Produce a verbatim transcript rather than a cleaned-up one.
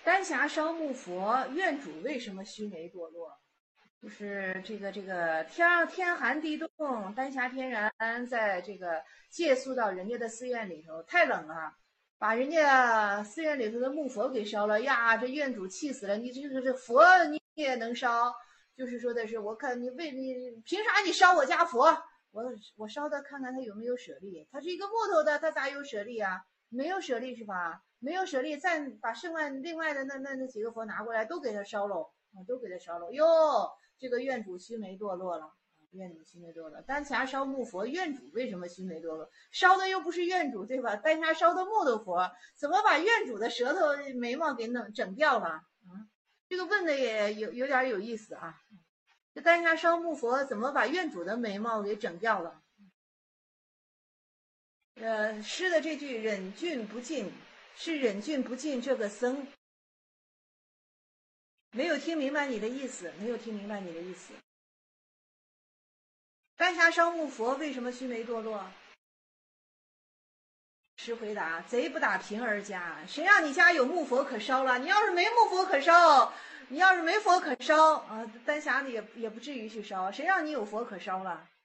丹霞烧木佛，院主为什么须眉堕落？就是这个这个天天寒地冻，丹霞天然在这个借宿到人家的寺院里头，太冷了，把人家寺院里头的木佛给烧了呀！这院主气死了，你这个这佛你也能烧？就是说的是，我看你为你凭啥你烧我家佛？我我烧的看看他有没有舍利，他是一个木头的，他咋有舍利啊？没有舍利是吧？没有舍利，再把剩外另外的那那那几个佛拿过来，都给他烧喽，啊，都给他烧喽。哟，这个院主须眉堕落了，院主须眉堕落。丹霞烧木佛，院主为什么须眉堕落？烧的又不是院主，对吧？丹霞烧的木头佛，怎么把院主的舌头眉毛给弄整掉了？啊，这个问的也有有点有意思啊。这丹霞烧木佛怎么把院主的眉毛给整掉了？呃，诗的这句忍俊不进，是忍俊不进这个僧没有听明白你的意思，没有听明白你的意思。丹霞烧木佛为什么须眉堕落？诗回答：贼不打贫儿家，谁让你家有木佛可烧了？你要是没木佛可烧，你要是没佛可烧啊，丹霞也也不至于去烧，谁让你有佛可烧了？